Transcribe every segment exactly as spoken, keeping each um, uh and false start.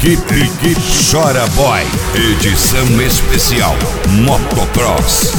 Equipe Chora Boy, edição especial Motocross.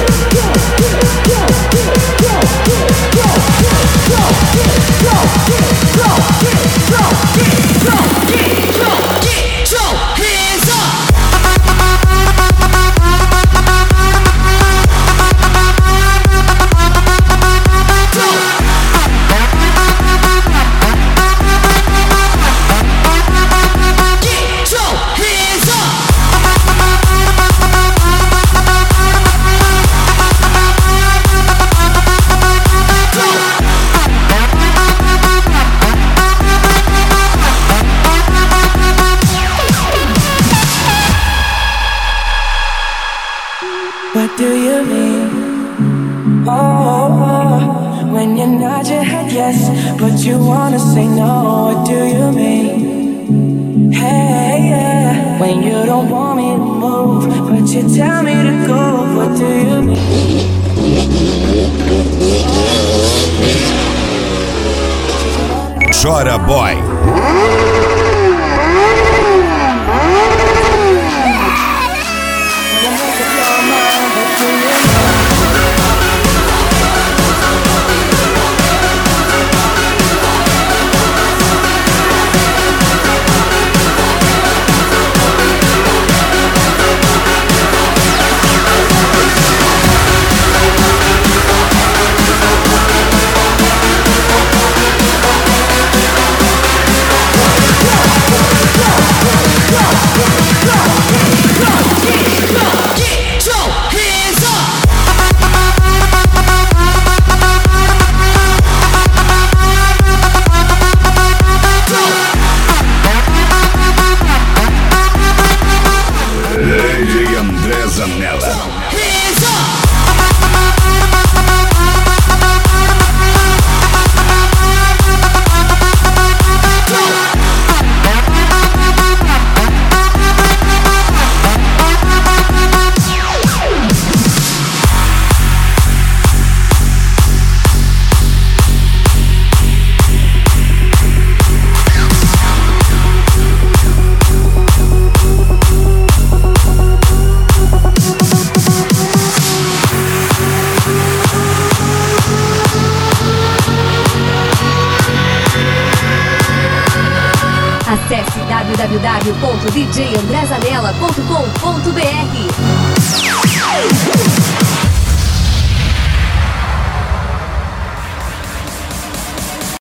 What do you mean? Oh, oh, oh, when you nod your head yes, but you wanna say no. What do you mean? Hey, yeah, when you don't want me to move, but you tell me to go. What do you mean? Chora Boy. Acesse w w w ponto d j andré zanella ponto com ponto b r.